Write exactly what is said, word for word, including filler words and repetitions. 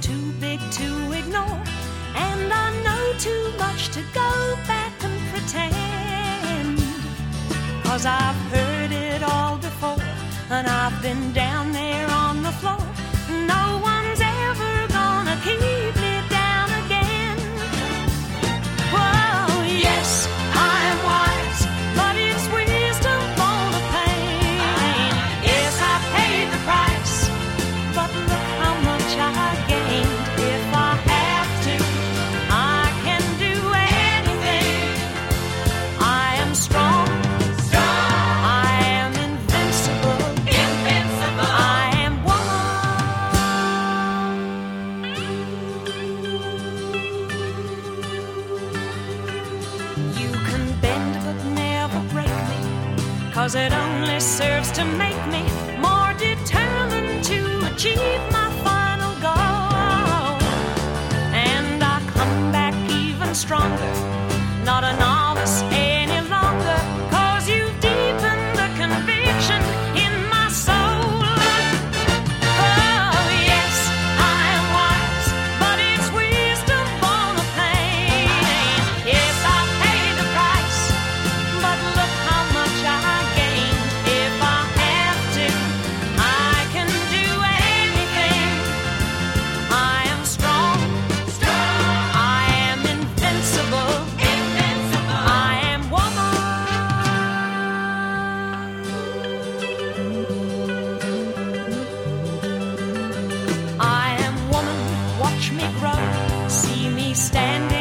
too big to ignore, and I know too much to go back and pretend. 'Cause I've heard it all before, and I've been down there on the floor. No one's ever gonna keep me down again. Whoa, yes, I'm wise, but it's wisdom for the pain. Yes, I paid the price, but look how much I gained. If I have to, I can do anything. I am strong, strong. I am invincible, invincible. I am woman. You can bend but never break me, 'cause it only serves to make me more determined to achieve my final goal. And I come back even stronger, not a novice any longer, 'cause you've deepened the conviction in my soul. Oh, yes, I am wise, but it's wisdom for the pain. Yes, I paid the price, but look how much I gained. If I have to, I can do anything. I am strong, strong. I am invincible, invincible. I am woman. I am woman, watch me grow, see me standing